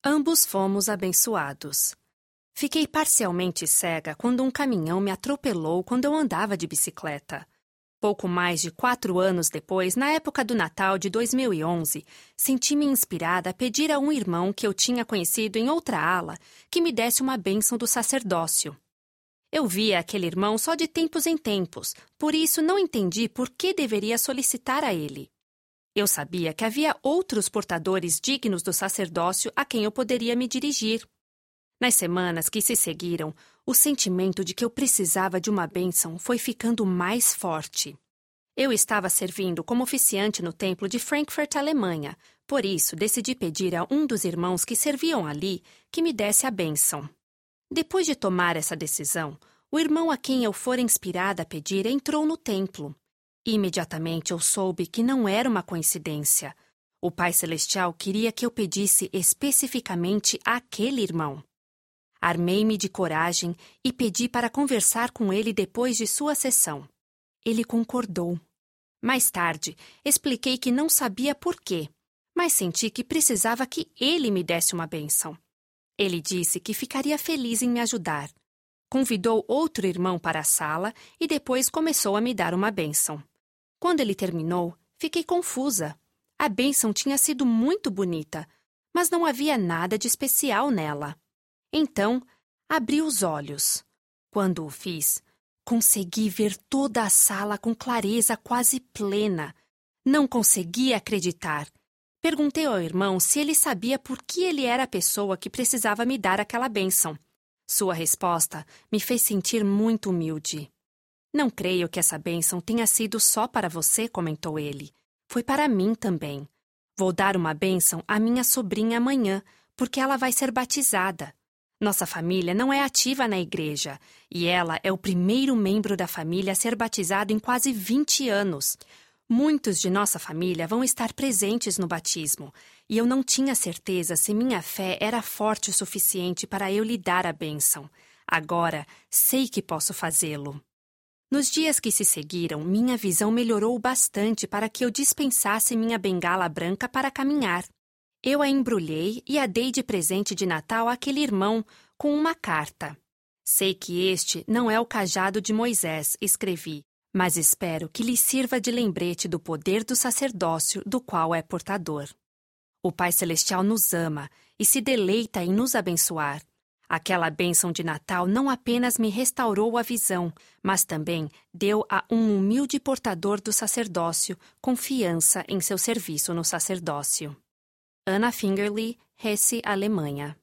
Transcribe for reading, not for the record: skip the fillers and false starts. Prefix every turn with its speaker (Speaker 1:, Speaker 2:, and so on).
Speaker 1: Ambos fomos abençoados. Fiquei parcialmente cega quando um caminhão me atropelou quando eu andava de bicicleta. Pouco mais de 4 anos depois, na época do Natal de 2011, senti-me inspirada a pedir a um irmão que eu tinha conhecido em outra ala que me desse uma bênção do sacerdócio. Eu via aquele irmão só de tempos em tempos, por isso não entendi por que deveria solicitar a ele. Eu sabia que havia outros portadores dignos do sacerdócio a quem eu poderia me dirigir. Nas semanas que se seguiram, o sentimento de que eu precisava de uma bênção foi ficando mais forte. Eu estava servindo como oficiante no templo de Frankfurt, Alemanha, por isso decidi pedir a um dos irmãos que serviam ali que me desse a bênção. Depois de tomar essa decisão, o irmão a quem eu fora inspirada a pedir entrou no templo. Imediatamente eu soube que não era uma coincidência. O Pai Celestial queria que eu pedisse especificamente àquele irmão. Armei-me de coragem e pedi para conversar com ele depois de sua sessão. Ele concordou. Mais tarde, expliquei que não sabia por quê, mas senti que precisava que ele me desse uma bênção. Ele disse que ficaria feliz em me ajudar. Convidou outro irmão para a sala e depois começou a me dar uma bênção. Quando ele terminou, fiquei confusa. A bênção tinha sido muito bonita, mas não havia nada de especial nela. Então, abri os olhos. Quando o fiz, consegui ver toda a sala com clareza quase plena. Não conseguia acreditar. Perguntei ao irmão se ele sabia por que ele era a pessoa que precisava me dar aquela bênção. Sua resposta me fez sentir muito humilde. Não creio que essa bênção tenha sido só para você, comentou ele. Foi para mim também. Vou dar uma bênção à minha sobrinha amanhã, porque ela vai ser batizada. Nossa família não é ativa na igreja, e ela é o primeiro membro da família a ser batizado em quase 20 anos. Muitos de nossa família vão estar presentes no batismo, e eu não tinha certeza se minha fé era forte o suficiente para eu lhe dar a bênção. Agora, sei que posso fazê-lo. Nos dias que se seguiram, minha visão melhorou bastante para que eu dispensasse minha bengala branca para caminhar. Eu a embrulhei e a dei de presente de Natal àquele irmão com uma carta. Sei que este não é o cajado de Moisés, escrevi, mas espero que lhe sirva de lembrete do poder do sacerdócio do qual é portador. O Pai Celestial nos ama e se deleita em nos abençoar. Aquela bênção de Natal não apenas me restaurou a visão, mas também deu a um humilde portador do sacerdócio confiança em seu serviço no sacerdócio. Anna Fingerli, Hesse, Alemanha.